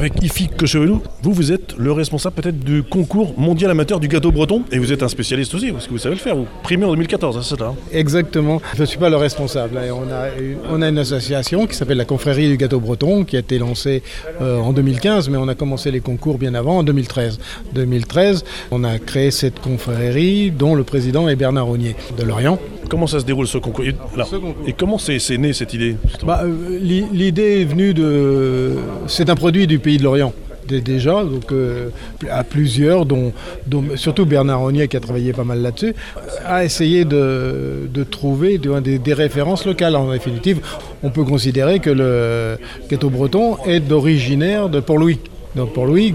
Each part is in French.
avec Ifi Cochevelou, vous êtes le responsable peut-être du concours mondial amateur du gâteau breton, et vous êtes un spécialiste aussi, parce que vous savez le faire, vous primez en 2014, c'est ça? Exactement, je ne suis pas le responsable. On a une association qui s'appelle la Confrérie du gâteau breton, qui a été lancée en 2015, mais on a commencé les concours bien avant, en 2013. 2013, on a créé cette confrérie dont le président est Bernard Rognier de Lorient. Comment ça se déroule ce concours? Et comment c'est né cette idée? L'idée est venue c'est un produit du pays de Lorient. Déjà, donc à plusieurs, dont surtout Bernard Rognier qui a travaillé pas mal là-dessus, a essayé de trouver des références locales. En définitive, on peut considérer que le gâteau breton est originaire de Port-Louis. Donc Port-Louis,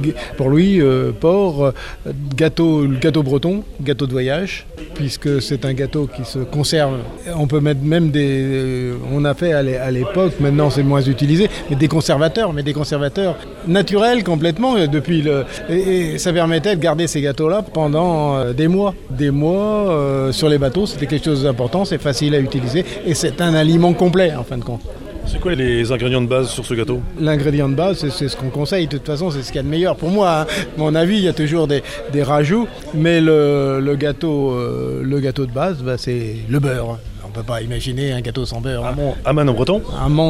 gâteau breton, gâteau de voyage, puisque c'est un gâteau qui se conserve. On peut mettre même on a fait à l'époque, maintenant c'est moins utilisé, mais des conservateurs naturels complètement. Et ça permettait de garder ces gâteaux-là pendant des mois. Sur les bateaux, c'était quelque chose d'important, c'est facile à utiliser et c'est un aliment complet en fin de compte. C'est quoi les ingrédients de base sur ce gâteau? L'ingrédient de base, c'est ce qu'on conseille. De toute façon, c'est ce qu'il y a de meilleur pour moi. Mon avis, il y a toujours des rajouts. Mais le gâteau de base, c'est le beurre. On ne peut pas imaginer un gâteau sans beurre. Amann en breton.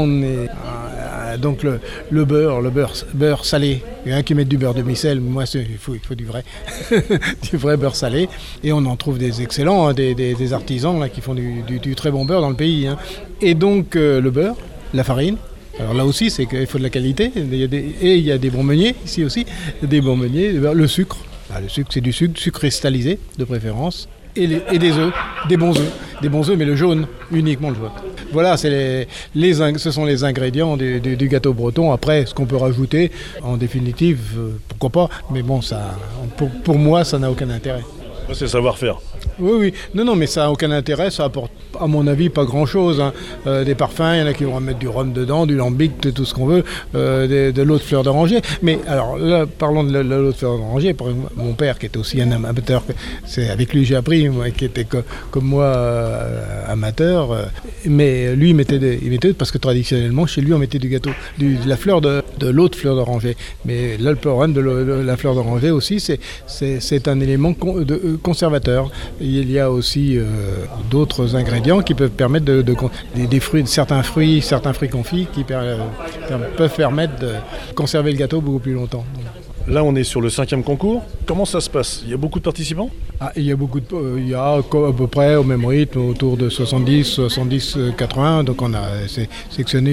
Donc le beurre salé. Il y en a qui mettent du beurre de micelle. Moi, il faut du vrai. Du vrai beurre salé. Et on en trouve des excellents, des artisans là, qui font du très bon beurre dans le pays. Et donc le beurre, la farine. Alors là aussi, c'est qu'il faut de la qualité. Il y a des bons meuniers ici aussi. Des bons meuniers. Le sucre. Le sucre, c'est du sucre cristallisé de préférence. Et des œufs, des bons œufs, mais le jaune, uniquement le jaune. Voilà, ce sont les ingrédients du gâteau breton. Après, ce qu'on peut rajouter, en définitive, pourquoi pas, mais bon, pour moi, ça n'a aucun intérêt. C'est le savoir-faire. Oui. Non, mais ça n'a aucun intérêt. Ça apporte, à mon avis, pas grand-chose. Des parfums, il y en a qui vont mettre du rhum dedans, du lambic, tout ce qu'on veut, de l'eau de fleur d'oranger. Mais alors, là, parlons de l'eau de fleur d'oranger. Mon père, qui était aussi un amateur, c'est avec lui que j'ai appris, moi, qui était comme moi amateur. Mais lui, il mettait, parce que traditionnellement, chez lui, on mettait du gâteau, de la fleur de l'eau de fleur d'oranger. Mais là, le problème de la fleur d'oranger aussi, c'est un élément conservateur. Il y a aussi d'autres ingrédients qui peuvent permettre des fruits, certains fruits confits qui peuvent permettre de conserver le gâteau beaucoup plus longtemps. Là, on est sur le 5e concours. Comment ça se passe? Il y a beaucoup de participants? Il y a à peu près au même rythme, autour de 70, 80. Donc on a sectionné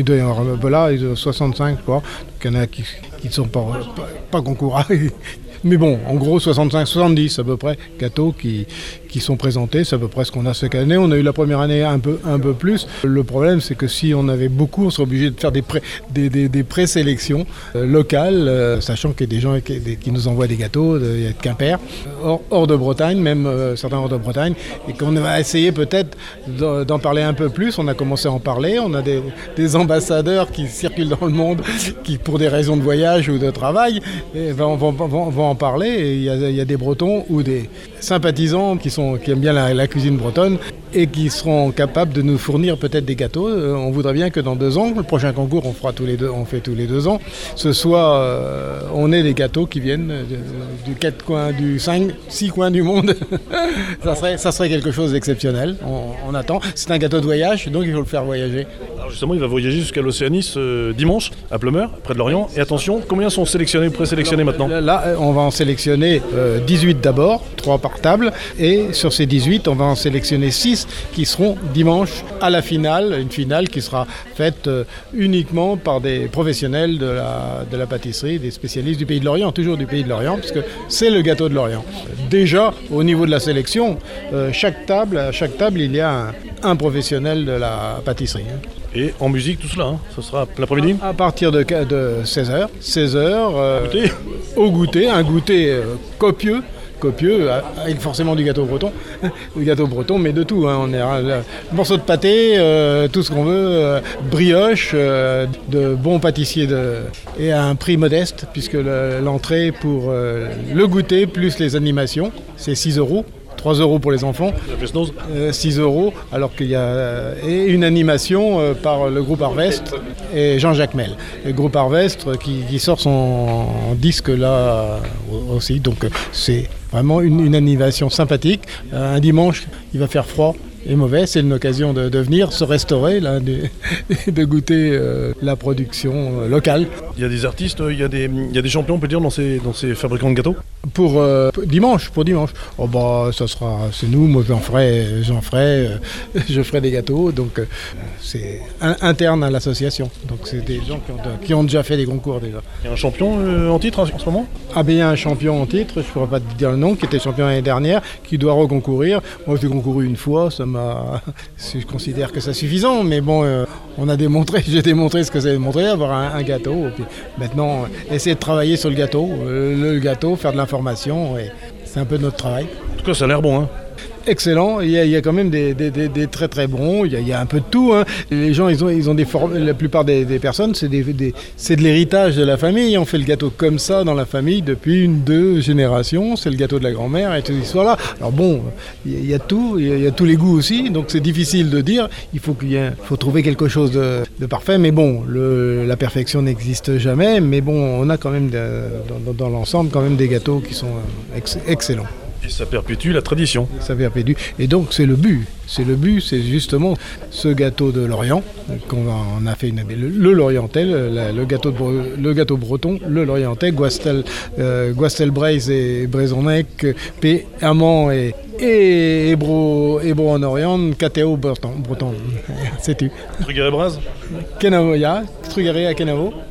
65, quoi. Donc il y en a qui ne sont pas concours. Mais bon, en gros, 65-70 à peu près gâteaux qui sont présentés. C'est à peu près ce qu'on a cette année. On a eu la première année un peu plus. Le problème, c'est que si on avait beaucoup, on serait obligé de faire des présélections locales, sachant qu'il y a des gens qui nous envoient des gâteaux, il y a de Quimper, hors de Bretagne, même certains hors de Bretagne, et qu'on va essayer peut-être d'en parler un peu plus. On a commencé à en parler. On a des ambassadeurs qui circulent dans le monde, qui pour des raisons de voyage ou de travail, vont en parler. Et il y a des Bretons ou des sympathisants qui aiment bien la cuisine bretonne et qui seront capables de nous fournir peut-être des gâteaux. On voudrait bien que dans 2 ans, le prochain concours on fait tous les 2 ans, on ait des gâteaux qui viennent du 4 coins, du 6 coins du monde. ça serait quelque chose d'exceptionnel. On attend. C'est un gâteau de voyage, donc il faut le faire voyager. Alors justement, il va voyager jusqu'à l'Océanie dimanche, à Pleumeur, près de Lorient. Et attention, combien sont présélectionnés maintenant? Là, on va en sélectionner 18 d'abord, 3 par table. Et sur ces 18, on va en sélectionner 6 qui seront dimanche à la finale. Une finale qui sera faite uniquement par des professionnels de la pâtisserie, des spécialistes du pays de Lorient, toujours du pays de Lorient, parce que c'est le gâteau de Lorient. Déjà, au niveau de la sélection, à chaque table, il y a un professionnel de la pâtisserie. Et en musique, tout cela, ce sera l'après-midi? À partir de 16h. 16h, au goûter, un goûter copieux, avec forcément du gâteau breton, mais de tout. On est morceaux de pâté, tout ce qu'on veut, brioche, de bons pâtissiers et à un prix modeste, puisque l'entrée pour le goûter plus les animations, c'est 6 €. 3 € pour les enfants, La Fest-Noz. 6 €, alors qu'il y a et une animation par le groupe Harvest et Jean-Jacques Mel. Le groupe Harvest qui sort son disque là aussi, donc c'est vraiment une animation sympathique. Un dimanche, il va faire froid et mauvais, c'est une occasion de venir se restaurer, là, de goûter la production locale. Il y a des artistes, il y a des champions, on peut dire, dans ces fabricants de gâteaux. Pour dimanche. Oh bah ça sera, c'est nous, moi je ferai des gâteaux, donc c'est interne à l'association. Donc c'est des gens qui ont déjà fait des concours déjà. Il y a un champion en titre en ce moment. Ah ben il y a un champion en titre, je ne pourrais pas te dire le nom, qui était champion l'année dernière, qui doit reconcourir. Moi j'ai concouru une fois, je considère que c'est suffisant, mais bon, j'ai démontré ce que c'est démontré, avoir un gâteau. Et puis maintenant, essayer de travailler sur le gâteau, faire de l'information, et c'est un peu notre travail. En tout cas, ça a l'air bon, hein. Excellent, il y a quand même des très très bons, il y a un peu de tout, hein. Les gens ils ont des formes, la plupart des personnes c'est de l'héritage de la famille, on fait le gâteau comme ça dans la famille depuis 2 générations, c'est le gâteau de la grand-mère et toute cette histoire-là. Alors bon, il y a tout, il y a tous les goûts aussi, donc c'est difficile de dire, il faut trouver quelque chose de parfait, mais bon, la perfection n'existe jamais, mais bon, on a quand même dans l'ensemble quand même des gâteaux qui sont excellents. Et ça perpétue la tradition. Ça perpétue. Et donc c'est le but. C'est justement ce gâteau de Lorient qu'on a fait le Lorientais, le gâteau breton, le Lorientais, Guastel Braise et Braisonnec, P, Amand et Hébro en Orient, Catéo breton. C'est tu. Trugaré Braz. Kenavo, Trugaré à Kenavo.